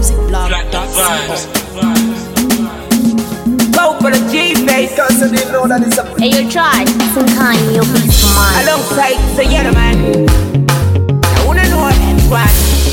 Go for the G-face. Cause they know that it's a Hey, you try. Sometime you'll be smart. Alongside the yellow man. I wanna know that one.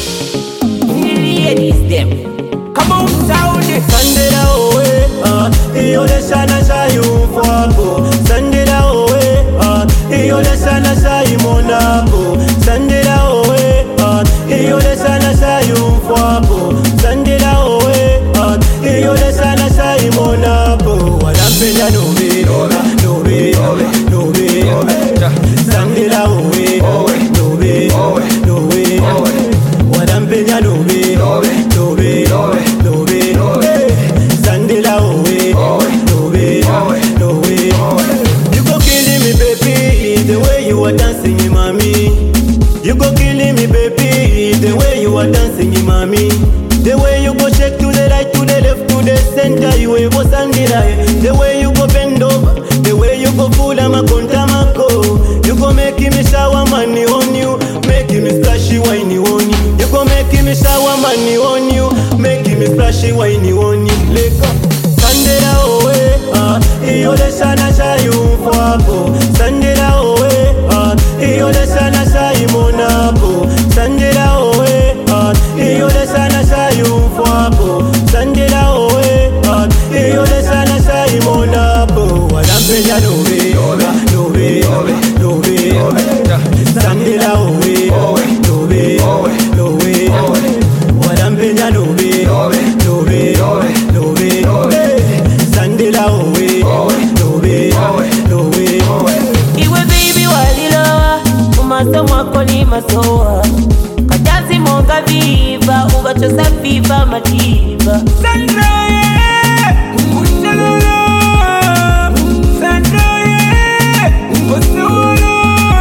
The ladies them. Come on, sound it. Sandera owe, iyo leshana shayu fwako. Sandera owe, iyo leshana shayu monapo. Sandera owe, iyo leshana shayu fwako. Sandera owe, iyo leshana shayu monapo. Wadampenya nobe, nobe, nobe. Sandera owe, nobe, nobe. Wadampenya nobe, nobe, nobe. Sandela away, no way, no way. You go killing me, baby, the way you are dancing, mommy. You go killing me, baby, the way you are dancing, mommy. The way you go shake to the right, to the left, to the center, you ever Sandela. The way you go bend over, the way you go full of my contamako. You go making me shower money on you, making me splashy whiny on you. You go making me shower money on you, making me splashy whiny on you. Leka Sandela away, iyo leshana shayu fwako. Sandela away, iyo leshana shayu monapo. Sandela away, iyo leshana shayu fwako. Sandela away, iyo leshana shayu monapo. Wadampenya nobe, nobe, nobe. Sandela away, nobe, nobe. Wadampenya nobe, nobe, nobe. Sandela away, nobe, nobe. Iwe baby walila, umasa mwako ni masoa. Kajazi monga viva, ugachosa viva madiva. Sandra, ushalala. Sandra, ushalala.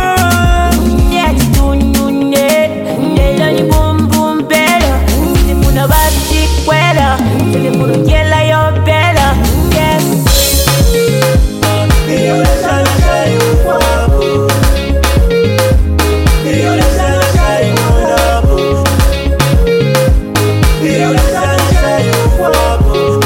Nyati tunyunye, nyela ni bum bum bela. Silimuna bati kwela, silimuna yela yo bela. Yes. Iyo leshana shayu fwako. Iyo leshana shayu monapo. Iyo leshana shayu fwako.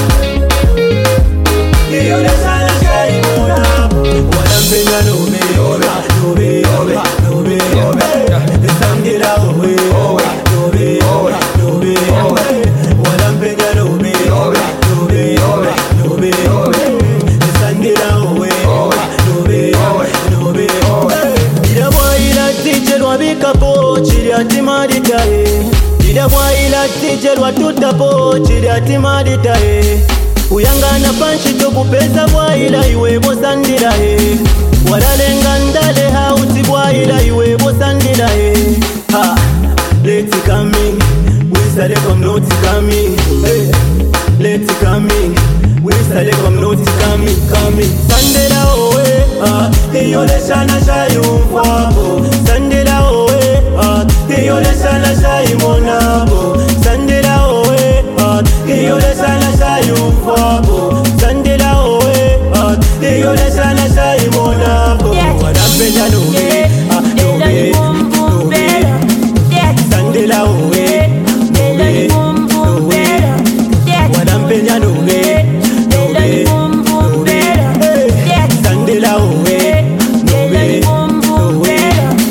Iyo leshana shayu monapo. Wadampenya nobe, nobe, nobe. Sandela owe, nobe, nobe. Wadampenya nobe, nobe, nobe. Sandela owe, nobe, nobe. Ila bwaila tije lwabikapo, chiri atimaditae. Ila bwaila tije lwatutapo, chiri atimaditae. Uyangana panshi tokupeza bwaila iwe bosandirae. Walalenga ndale hauti bwaila iwe bosandirae. Ha, let's coming, we started from not coming. Hey, let's coming, we started from not coming. Sandela away, iyo leshana shayu fwako. Sandela away, iyo leshana shayu monapo. Sandela away, iyo leshana shayu fwako. Sandela away, iyo leshana shayu monapo. Wadampenya nobe, nobe, nobe. Sandela away, nobe, nobe. Wadampenya nobe, nobe, nobe. Sandela away, nobe, nobe.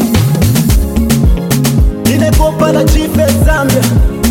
Nimekopa na chief Zambia.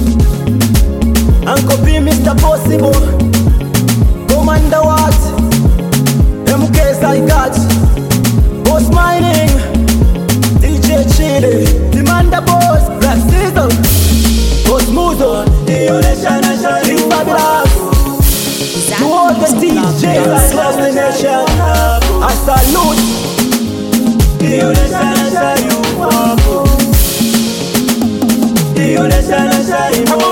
Uncle B, Mr. Possible. Commander Watt. MKS I got. Boss Mining. DJ Chile. Demanda Boss. Black Season. Boss Muzo. Iyo leshana shayu fabulous. To all the DJs across the nation, I salute. Iyo leshana shayu fwako. Iyo leshana shayu